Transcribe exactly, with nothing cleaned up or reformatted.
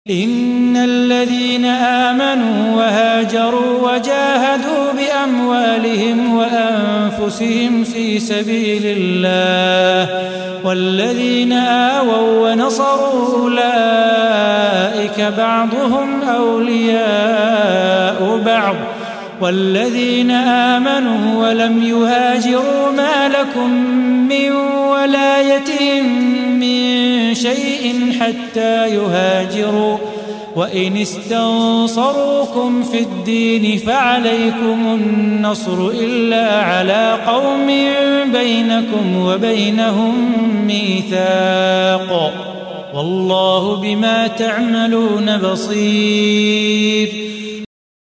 إن الذين آمنوا وهاجروا وجاهدوا بأموالهم وأنفسهم في سبيل الله والذين آووا ونصروا أولئك بعضهم أولياء بعض والذين آمنوا ولم يهاجروا ما لكم من ولايتهم من شيء حتى يهاجروا وإن استنصروكم في الدين فعليكم النصر إلا على قوم بينكم وبينهم ميثاق والله بما تعملون بصير.